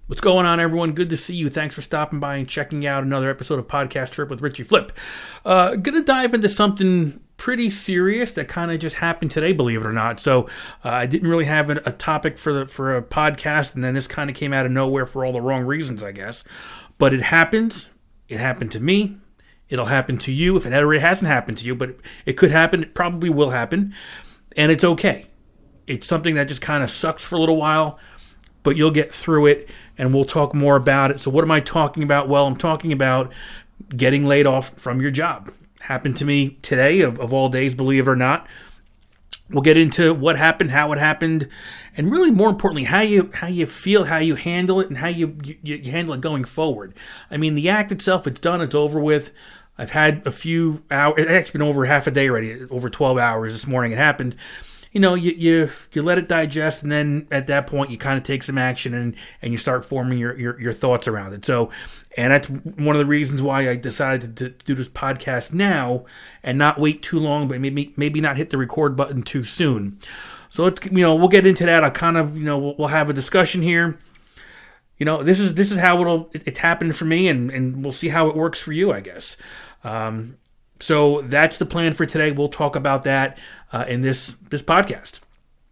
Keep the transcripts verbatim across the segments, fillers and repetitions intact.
What's going on, everyone? Good to see you. Thanks for stopping by and checking out another episode of Podcast Trip with Richie Flip. Uh, gonna dive into something pretty serious that kind of just happened today, believe it or not. So uh, I didn't really have a, a topic for the for a podcast, and then this kind of came out of nowhere for all the wrong reasons, I guess. But it happens. It happened to me. It'll happen to you if it already hasn't happened to you, but it, it could happen. It probably will happen, and it's okay. It's something that just kind of sucks for a little while, but you'll get through it, and we'll talk more about it. So what am I talking about? Well, I'm talking about getting laid off from your job. Happened to me today, of, of all days, believe it or not. We'll get into what happened, how it happened, and really more importantly, how you how you feel, how you handle it, and how you, you, you handle it going forward. I mean, the act itself, it's done, it's over with. I've had a few hours, it's actually been over half a day already, over twelve hours this morning it happened. You know, you, you you let it digest, and then at that point, you kind of take some action, and, and you start forming your, your, your thoughts around it. So, and that's one of the reasons why I decided to, to do this podcast now, and not wait too long, but maybe maybe not hit the record button too soon. So let's, you know, we'll get into that. I'll kind of, you know, we'll, we'll have a discussion here. You know, this is this is how it'll it, it's happened for me, and, and we'll see how it works for you, I guess. Um, So that's the plan for today. We'll talk about that uh, in this this podcast.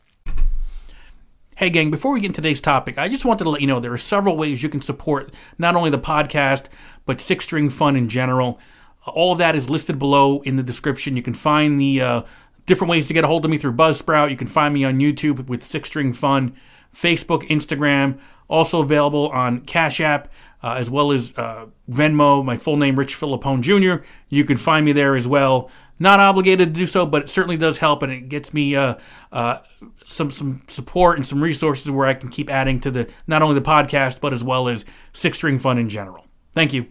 Hey, gang, before we get into today's topic, I just wanted to let you know there are several ways you can support not only the podcast, but Six String Fun in general. All of that is listed below in the description. You can find the uh, different ways to get a hold of me through Buzzsprout. You can find me on YouTube with Six String Fun, Facebook, Instagram, also available on Cash App, uh, as well as uh, Venmo, my full name, Rich Philippone Junior You can find me there as well. Not obligated to do so, but it certainly does help, and it gets me uh, uh, some some support and some resources where I can keep adding to the not only the podcast, but as well as Six String Fun in general. Thank you.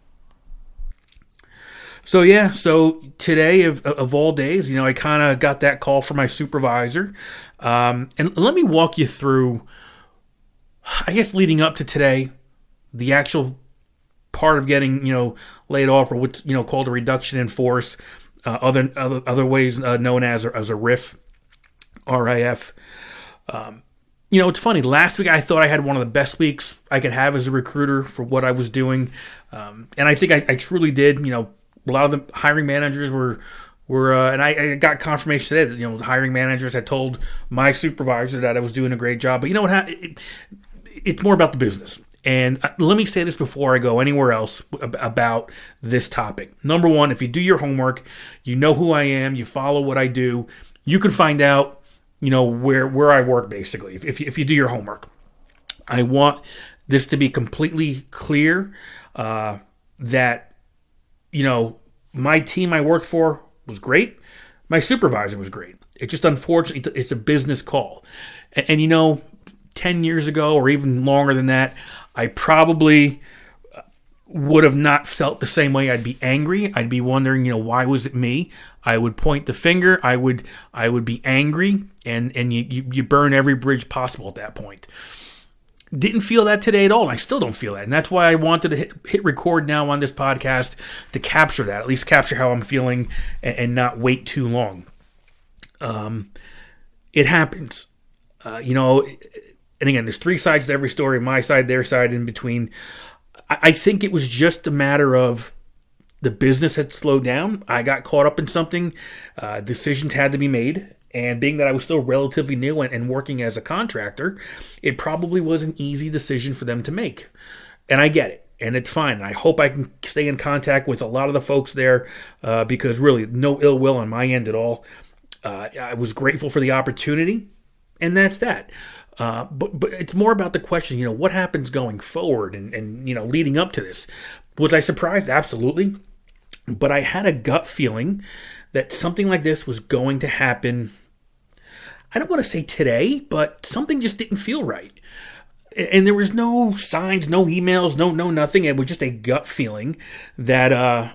So yeah, so today of, of all days, you know, I kind of got that call from my supervisor, um, and let me walk you through, I guess, leading up to today, the actual part of getting, you know, laid off, or what's, you know, called a reduction in force, uh, other other other ways uh, known as a, as a R I F, R I F. Um, you know, it's funny. Last week I thought I had one of the best weeks I could have as a recruiter for what I was doing, um, and I think I, I truly did. You know, a lot of the hiring managers were. Were, uh, and I, I got confirmation today that, you know, the hiring managers had told my supervisor that I was doing a great job. But you know what? It, it's more about the business. And let me say this before I go anywhere else about this topic. Number one, if you do your homework, you know who I am, you follow what I do, you can find out, you know, where where I work, basically, if, if you do your homework. I want this to be completely clear uh, that, you know, my team I worked for was great. My supervisor was great. It's just, unfortunately, it's a business call. And, and you know, ten years ago or even longer than that, I probably would have not felt the same way. I'd be angry. I'd be wondering, you know, why was it me? I would point the finger. I would I would be angry, and, and you, you, you burn every bridge possible at that point. Didn't feel that today at all, and I still don't feel that. And that's why I wanted to hit, hit record now on this podcast to capture that, at least capture how I'm feeling, and, and not wait too long. Um, it happens. Uh, you know, and again, there's three sides to every story, my side, their side, in between. I, I think it was just a matter of the business had slowed down. I got caught up in something. Uh, decisions had to be made. And being that I was still relatively new and, and working as a contractor, it probably was an easy decision for them to make. And I get it. And it's fine. And I hope I can stay in contact with a lot of the folks there uh, because really no ill will on my end at all. Uh, I was grateful for the opportunity. And that's that. Uh, but but it's more about the question, you know, what happens going forward and, and, you know, leading up to this. Was I surprised? Absolutely. But I had a gut feeling that something like this was going to happen. I don't want to say today, but something just didn't feel right. And there was no signs, no emails, no no nothing. It was just a gut feeling that uh,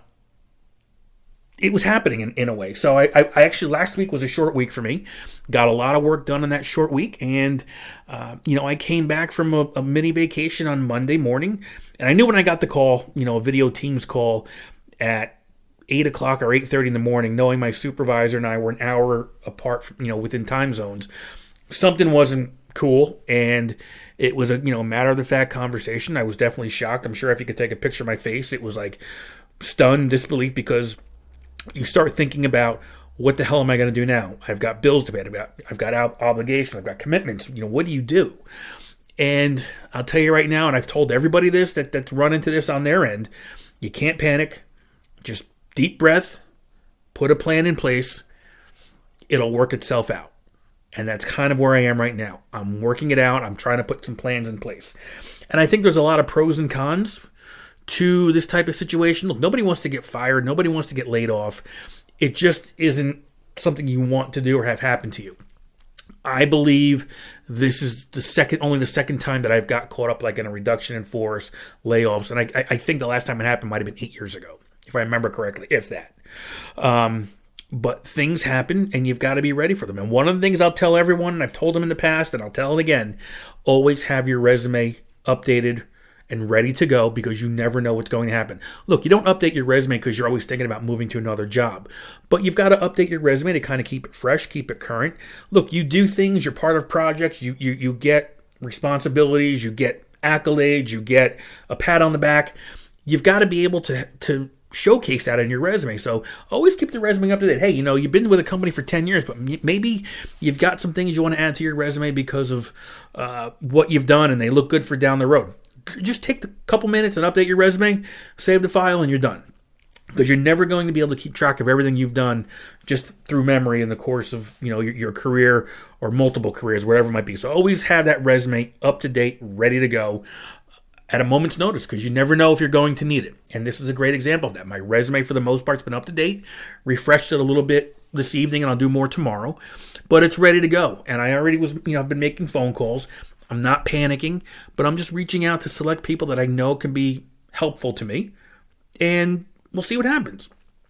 it was happening in, in a way. So I, I, I actually, last week was a short week for me. Got a lot of work done in that short week. And, uh, you know, I came back from a, a mini vacation on Monday morning. And I knew when I got the call, you know, a video Teams call at eight o'clock or eight thirty in the morning, knowing my supervisor and I were an hour apart, from, you know, within time zones, something wasn't cool. And it was a, you know, matter of the fact conversation. I was definitely shocked. I'm sure if you could take a picture of my face, it was like stunned disbelief, because you start thinking about, what the hell am I going to do now? I've got bills to pay. I've got, I've got obligations. I've got commitments. You know, what do you do? And I'll tell you right now, and I've told everybody this that, that's run into this on their end, you can't panic. Just deep breath, put a plan in place. It'll work itself out. And that's kind of where I am right now. I'm working it out. I'm trying to put some plans in place. And I think there's a lot of pros and cons to this type of situation. Look, nobody wants to get fired. Nobody wants to get laid off. It just isn't something you want to do or have happen to you. I believe this is the second, only the second time that I've got caught up like in a reduction in force, layoffs. And I, I think the last time it happened might have been eight years ago, if I remember correctly, if that. Um, but things happen and you've got to be ready for them. And one of the things I'll tell everyone, and I've told them in the past and I'll tell it again, always have your resume updated and ready to go, because you never know what's going to happen. Look, you don't update your resume because you're always thinking about moving to another job, but you've got to update your resume to kind of keep it fresh, keep it current. Look, you do things, you're part of projects, you you you get responsibilities, you get accolades, you get a pat on the back. You've got to be able to to showcase that in your resume. So always keep the resume up to date. Hey, you know, you've been with a company for ten years, but maybe you've got some things you want to add to your resume because of uh, what you've done, and they look good for down the road. Just take a couple minutes and update your resume, save the file, and you're done. Because you're never going to be able to keep track of everything you've done just through memory in the course of, you know, your, your career or multiple careers, whatever it might be. So always have that resume up to date, ready to go at a moment's notice, because you never know if you're going to need it. And this is a great example of that. My resume, for the most part, has been up to date. Refreshed it a little bit this evening, and I'll do more tomorrow. But it's ready to go. And I already was, you know, I've been making phone calls. I'm not panicking, but I'm just reaching out to select people that I know can be helpful to me, and we'll see what happens.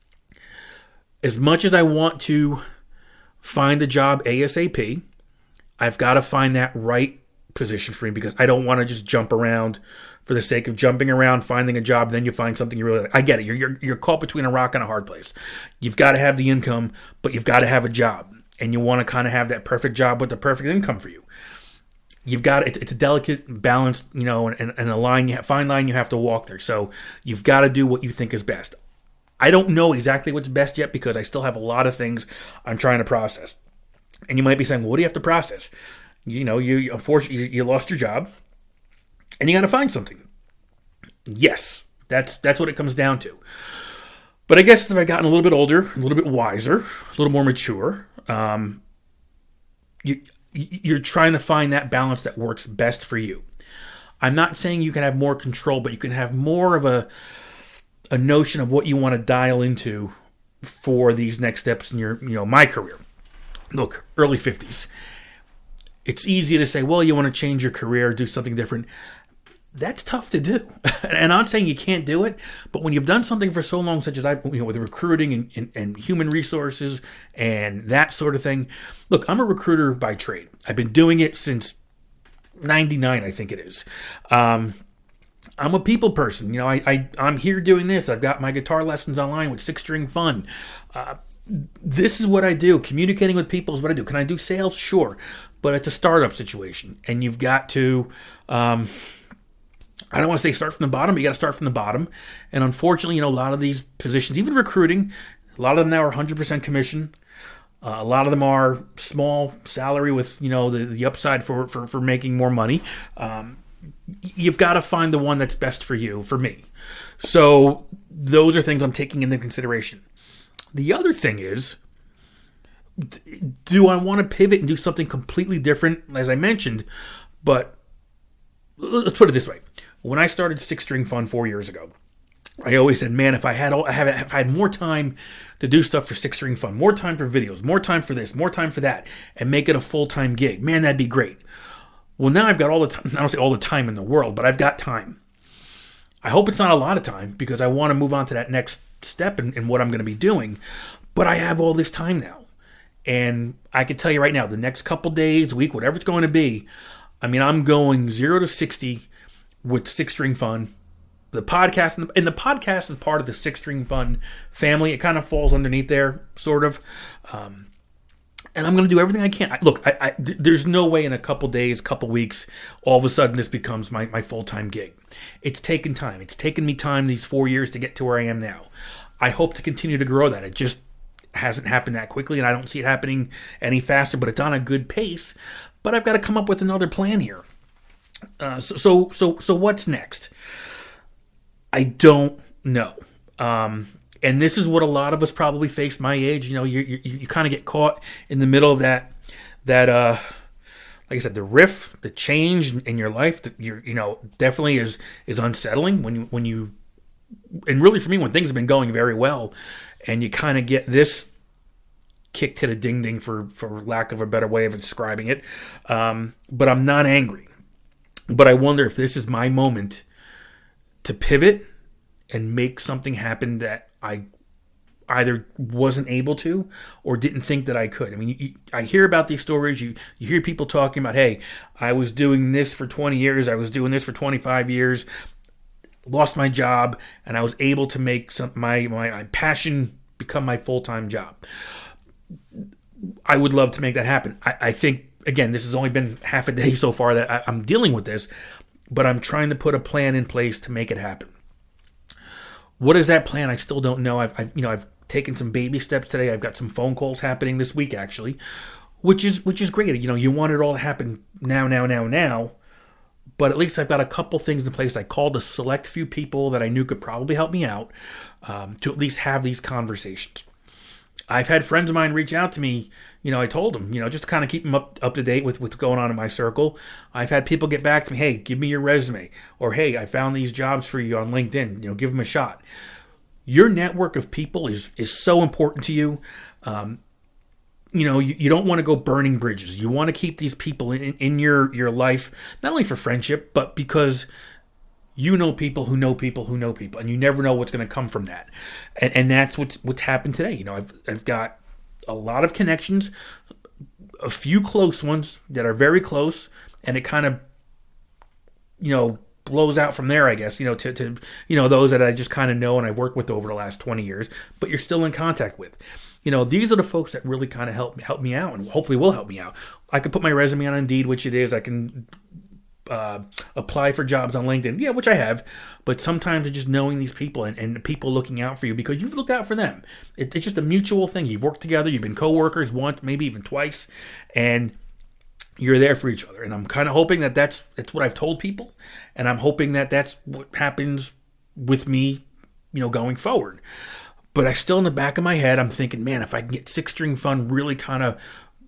As much as I want to find a job ASAP, I've got to find that right position for me, because I don't want to just jump around for the sake of jumping around, finding a job, then you find something you really like. I get it. You're, you're, you're caught between a rock and a hard place. You've got to have the income, but you've got to have a job, and you want to kind of have that perfect job with the perfect income for you. You've got it's, it's a delicate balance, you know, and, and a line, you have, fine line you have to walk there. So you've got to do what you think is best. I don't know exactly what's best yet, because I still have a lot of things I'm trying to process. And you might be saying, well, what do you have to process? You know, you unfortunately you, you lost your job, and you got to find something. Yes, that's that's what it comes down to. But I guess if I've gotten a little bit older, a little bit wiser, a little more mature, um, you. You're trying to find that balance that works best for you. I'm not saying you can have more control, but you can have more of a a notion of what you want to dial into for these next steps in your, you know, my career. Look, early fifties. It's easy to say, well, you want to change your career, do something different. That's tough to do. And I'm not saying you can't do it, but when you've done something for so long, such as I, you know, with recruiting and, and, and human resources and that sort of thing. Look, I'm a recruiter by trade. I've been doing it since ninety-nine, I think it is. Um, I'm a people person. You know, I, I, I'm here doing this. I've got my guitar lessons online with Six String Fun. Uh, this is what I do. Communicating with people is what I do. Can I do sales? Sure. But it's a startup situation, and you've got to... Um, I don't want to say start from the bottom, but you got to start from the bottom. And unfortunately, you know, a lot of these positions, even recruiting, a lot of them now are one hundred percent commission. Uh, a lot of them are small salary with, you know, the, the upside for, for, for making more money. Um, you've got to find the one that's best for you, for me. So those are things I'm taking into consideration. The other thing is, do I want to pivot and do something completely different, as I mentioned? But let's put it this way. When I started Six String Fun four years ago, I always said, man, if I had all, I have, if I had more time to do stuff for Six String Fun, more time for videos, more time for this, more time for that, and make it a full-time gig, man, that'd be great. Well, now I've got all the time, I don't say all the time in the world, but I've got time. I hope it's not a lot of time, because I want to move on to that next step in, in what I'm going to be doing, but I have all this time now. And I can tell you right now, the next couple days, week, whatever it's going to be, I mean, I'm going zero to sixty with Six String Fun. The podcast, and the podcast is part of the Six String Fun family. It kind of falls underneath there, sort of. Um, and I'm going to do everything I can. I, look, I, I, th- there's no way in a couple days, couple weeks, all of a sudden this becomes my, my full-time gig. It's taken time. It's taken me time these four years to get to where I am now. I hope to continue to grow that. It just hasn't happened that quickly, and I don't see it happening any faster, but it's on a good pace. But I've got to come up with another plan here. Uh, so, so, so, so what's next? I don't know. Um, and this is what a lot of us probably face my age. You know, you you, you kind of get caught in the middle of that, that, uh, like I said, the riff, the change in your life, that you're, you know, definitely is, is unsettling when you, when you, and really for me, when things have been going very well and you kind of get this kick to the ding ding for, for lack of a better way of describing it. Um, but I'm not angry, but I wonder if this is my moment to pivot and make something happen that I either wasn't able to or didn't think that I could. I mean, you, I hear about these stories. You you hear people talking about, hey, I was doing this for twenty years. I was doing this for twenty-five years, lost my job, and I was able to make some my, my, my passion become my full-time job. I would love to make that happen. I, I think, again, this has only been half a day so far that I, I'm dealing with this, but I'm trying to put a plan in place to make it happen. What is that plan? I still don't know. I've, I've, you know, I've taken some baby steps today. I've got some phone calls happening this week, actually, which is which is great. You know, you want it all to happen now, now, now, now, but at least I've got a couple things in place. I called a select few people that I knew could probably help me out um, to at least have these conversations. I've had friends of mine reach out to me. You know, I told them, you know, just to kind of keep them up, up to date with what's going on in my circle. I've had people get back to me, hey, give me your resume. Or, hey, I found these jobs for you on LinkedIn. You know, give them a shot. Your network of people is is so important to you. Um, you know, you, you don't want to go burning bridges. You want to keep these people in, in your, your life, not only for friendship, but because you know people who know people who know people, and you never know what's going to come from that. And, and that's what's what's happened today. You know, I've I've got a lot of connections, a few close ones that are very close, and it kind of, you know, blows out from there, I guess, you know, to, to you know, those that I just kind of know and I worked with over the last twenty years, but you're still in contact with. You know, these are the folks that really kind of help, help me out and hopefully will help me out. I can put my resume on Indeed, which it is. I can uh, apply for jobs on LinkedIn, yeah, which I have. But sometimes it's just knowing these people and, and people looking out for you because you've looked out for them. It, it's just a mutual thing. You've worked together. You've been coworkers once, maybe even twice. And you're there for each other. And I'm kind of hoping that that's, that's what I've told people. And I'm hoping that that's what happens with me, you know, going forward. But I still, in the back of my head, I'm thinking, man, if I can get Six String Fun really kind of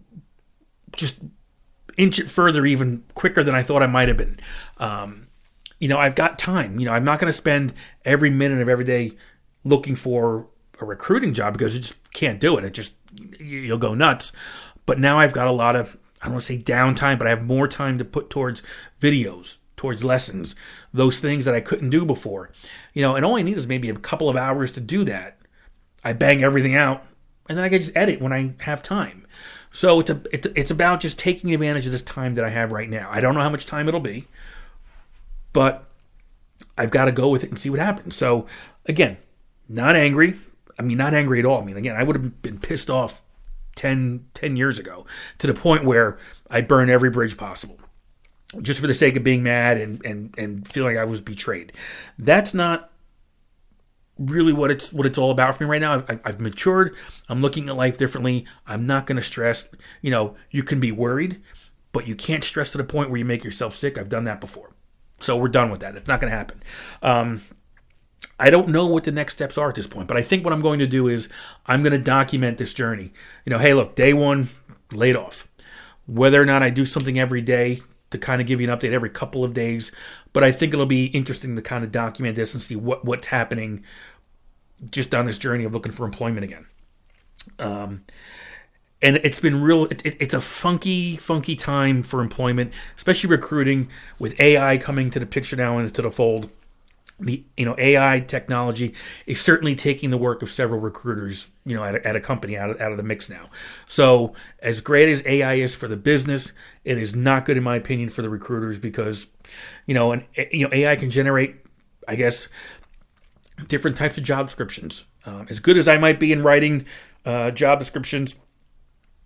just inch it further even quicker than I thought I might have been. Um, you know, I've got time. You know, I'm not going to spend every minute of every day looking for a recruiting job because you just can't do it. It just, you'll go nuts. But now I've got a lot of, I don't want to say downtime, but I have more time to put towards videos, towards lessons, those things that I couldn't do before. You know, and all I need is maybe a couple of hours to do that. I bang everything out, and then I can just edit when I have time. So it's a it's it's about just taking advantage of this time that I have right now. I don't know how much time it'll be, but I've got to go with it and see what happens. So again, not angry. I mean, not angry at all. I mean, again, I would have been pissed off ten, ten years ago to the point where I burn every bridge possible just for the sake of being mad and, and, and feeling like I was betrayed. That's not really what it's what it's all about for me right now. I've, I've matured. I'm looking at life differently. I'm not going to stress. You know, you can be worried, but you can't stress to the point where you make yourself sick. I've done that before. So we're done with that. It's not going to happen. Um, I don't know what the next steps are at this point, but I think what I'm going to do is I'm going to document this journey. You know, hey, look, day one, laid off. Whether or not I do something every day to kind of give you an update every couple of days, but I think it'll be interesting to kind of document this and see what, what's happening just on this journey of looking for employment again. Um, and it's been real, it, it, it's a funky, funky time for employment, especially recruiting with A I coming to the picture now and to the fold. The you know A I technology is certainly taking the work of several recruiters, you know, at a, at a company out of, out of the mix now. So as great as A I is for the business, it is not good in my opinion for the recruiters because, you know, and you know A I can generate, I guess, different types of job descriptions. Um, as good as I might be in writing uh, job descriptions,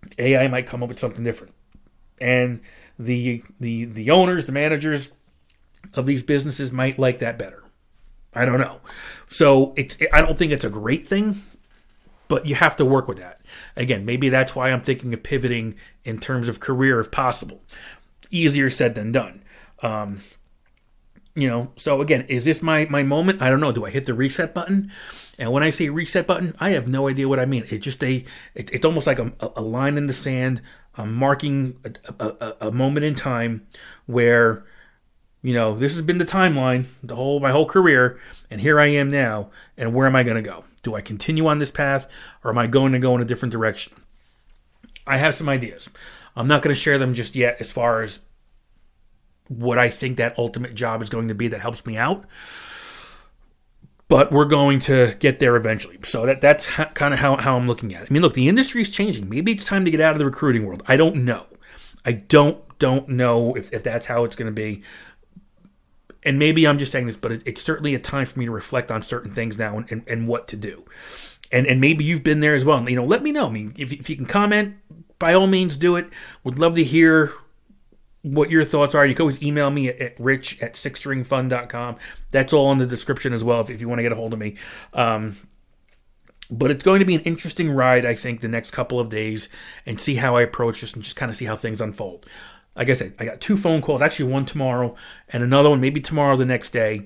A I might come up with something different. And the the the owners, the managers of these businesses might like that better. I don't know. So it's I don't think it's a great thing, but you have to work with that. Again, maybe that's why I'm thinking of pivoting in terms of career if possible. Easier said than done. Um, you know, so again, is this my, my moment? I don't know. Do I hit the reset button? And when I say reset button, I have no idea what I mean. It's just a, it, it's almost like a, a line in the sand. I'm marking a, a, a moment in time where, you know, this has been the timeline, the whole my whole career, and here I am now. And where am I going to go? Do I continue on this path, or am I going to go in a different direction? I have some ideas. I'm not going to share them just yet as far as what I think that ultimate job is going to be that helps me out. But we're going to get there eventually. So that that's ha- kind of how, how I'm looking at it. I mean, look, the industry is changing. Maybe it's time to get out of the recruiting world. I don't know. I don't don't know if, if that's how it's going to be. And maybe I'm just saying this, but it, it's certainly a time for me to reflect on certain things now and, and, and what to do. And and maybe you've been there as well. You know, let me know. I mean, if, if you can comment, by all means do it. Would love to hear what your thoughts are. You can always email me at, at rich at six string fun dot com. That's all in the description as well if, if you want to get a hold of me. Um, but it's going to be an interesting ride, I think, the next couple of days and see how I approach this and just kind of see how things unfold. Like I said, I got two phone calls, actually one tomorrow and another one maybe tomorrow the next day.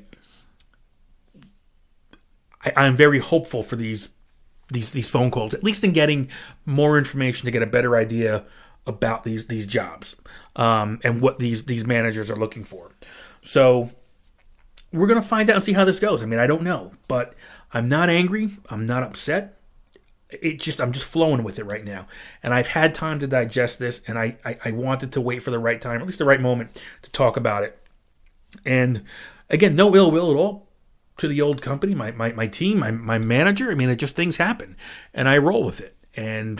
I, I'm very hopeful for these, these these phone calls, at least in getting more information to get a better idea about these these jobs um, and what these these managers are looking for. So we're going to find out and see how this goes. I mean, I don't know, but I'm not angry. I'm not upset. It just I'm just flowing with it right now. And I've had time to digest this, and I, I, I wanted to wait for the right time, at least the right moment, to talk about it. And again, no ill will at all to the old company, my my, my team, my, my manager. I mean, it just things happen, and I roll with it. And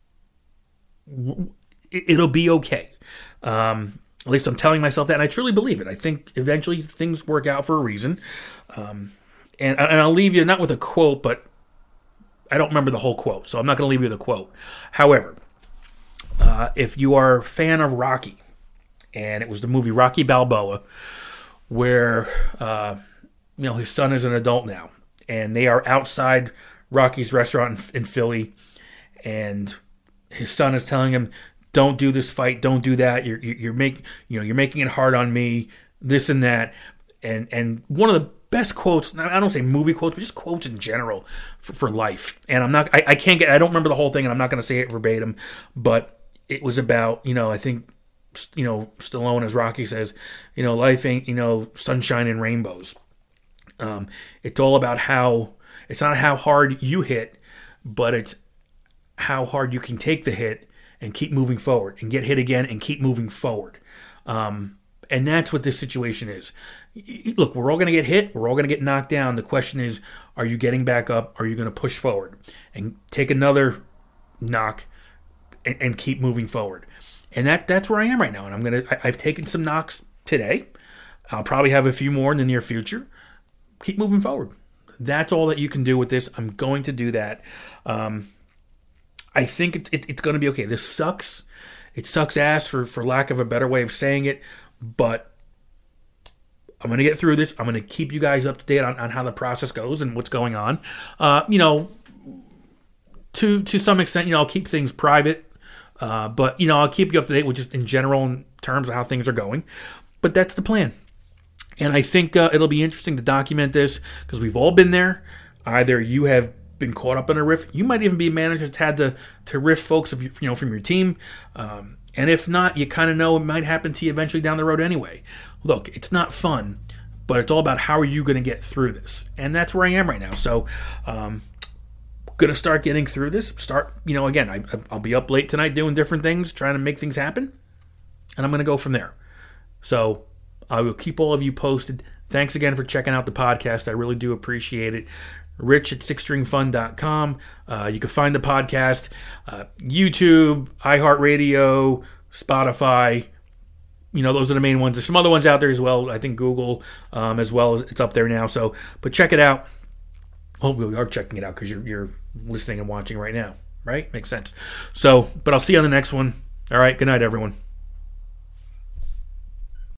it'll be okay. Um, at least I'm telling myself that, and I truly believe it. I think eventually things work out for a reason. Um, and, and I'll leave you not with a quote, but I don't remember the whole quote, so I'm not going to leave you with a quote. However, uh, if you are a fan of Rocky, and it was the movie Rocky Balboa, where uh, you know his son is an adult now, and they are outside Rocky's restaurant in, in Philly, and his son is telling him, "Don't do this fight. Don't do that. You're you're make you know you're making it hard on me. This and that." And and one of the best quotes, I don't say movie quotes, but just quotes in general for, for life. And I'm not, I, I can't get, I don't remember the whole thing, and I'm not going to say it verbatim, but it was about, you know, I think, you know, Stallone, as Rocky says, you know, life ain't, you know, sunshine and rainbows. Um, it's all about how, it's not how hard you hit, but it's how hard you can take the hit and keep moving forward and get hit again and keep moving forward. Um, and that's what this situation is. Look, we're all going to get hit. We're all going to get knocked down. The question is, are you getting back up? Are you going to push forward and take another knock and, and keep moving forward? And that that's where I am right now. And I'm going to, I've taken some knocks today. I'll probably have a few more in the near future. Keep moving forward. That's all that you can do with this. I'm going to do that. Um, I think it, it, it's going to be okay. This sucks. It sucks ass for, for lack of a better way of saying it. But I'm going to get through this. I'm going to keep you guys up to date on, on how the process goes and what's going on. Uh, you know, to to some extent, you know, I'll keep things private. Uh, but, you know, I'll keep you up to date with just in general in terms of how things are going. But that's the plan. And I think uh, it'll be interesting to document this because we've all been there. Either you have been caught up in a riff. You might even be a manager that's had to, to riff folks of, you know, from your team. Um, and if not, you kind of know it might happen to you eventually down the road anyway. Look, it's not fun, but it's all about how are you going to get through this. And that's where I am right now. So, um, going to start getting through this. Start, you know, again, I, I'll be up late tonight doing different things, trying to make things happen. And I'm going to go from there. So I will keep all of you posted. Thanks again for checking out the podcast. I really do appreciate it. Rich at six string fun dot com. Uh, you can find the podcast, uh, YouTube, iHeartRadio, Spotify. You know, those are the main ones. There's some other ones out there as well. I think Google um, as well. It's up there now. So, but check it out. Hopefully, we are checking it out because you're, you're listening and watching right now. right? Makes sense. So, but I'll see you on the next one. All right. Good night, everyone.